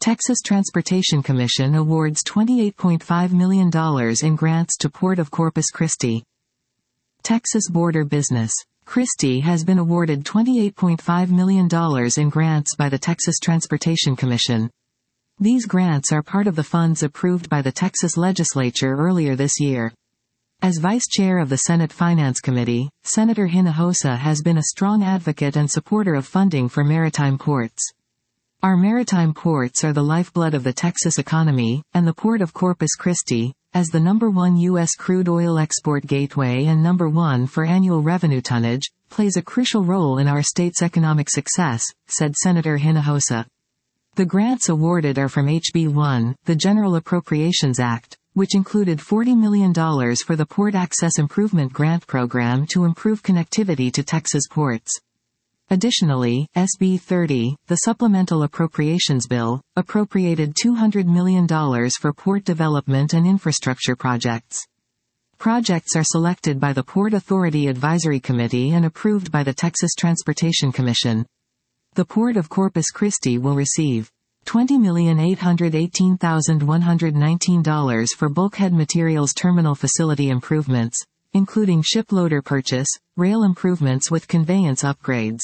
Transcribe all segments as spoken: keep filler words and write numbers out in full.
Texas Transportation Commission awards twenty-eight point five million dollars in grants to Port of Corpus Christi. Texas Border Business. Christie has been awarded twenty-eight point five million dollars in grants by the Texas Transportation Commission. These grants are part of the funds approved by the Texas legislature earlier this year. As Vice Chair of the Senate Finance Committee, Senator Hinojosa has been a strong advocate and supporter of funding for maritime ports. Our maritime ports are the lifeblood of the Texas economy, and the Port of Corpus Christi, as the number one U S crude oil export gateway and number one for annual revenue tonnage, plays a crucial role in our state's economic success, said Senator Hinojosa. The grants awarded are from H B one, the General Appropriations Act, which included forty million dollars for the Port Access Improvement Grant Program to improve connectivity to Texas ports. Additionally, S B thirty, the Supplemental Appropriations Bill, appropriated two hundred million dollars for port development and infrastructure projects. Projects are selected by the Port Authority Advisory Committee and approved by the Texas Transportation Commission. The Port of Corpus Christi will receive twenty million eight hundred eighteen thousand one hundred nineteen dollars for bulkhead materials terminal facility improvements, including ship loader purchase, rail improvements with conveyance upgrades.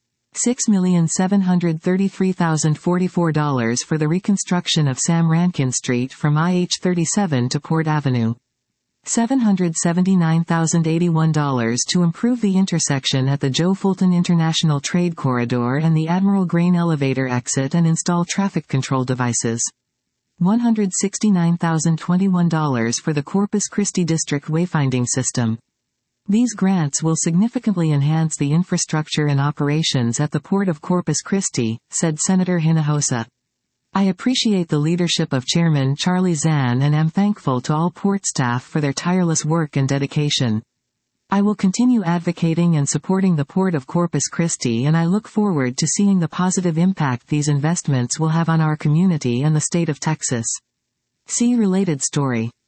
six million seven hundred thirty-three thousand forty-four dollars for the reconstruction of Sam Rankin Street from I H thirty-seven to Port Avenue. seven hundred seventy-nine thousand eighty-one dollars to improve the intersection at the Joe Fulton International Trade Corridor and the Admiral Grain Elevator exit and install traffic control devices. one hundred sixty-nine thousand twenty-one dollars for the Corpus Christi District Wayfinding System. These grants will significantly enhance the infrastructure and operations at the Port of Corpus Christi, said Senator Hinojosa. I appreciate the leadership of Chairman Charlie Zahn and am thankful to all port staff for their tireless work and dedication. I will continue advocating and supporting the Port of Corpus Christi, and I look forward to seeing the positive impact these investments will have on our community and the state of Texas. See related story.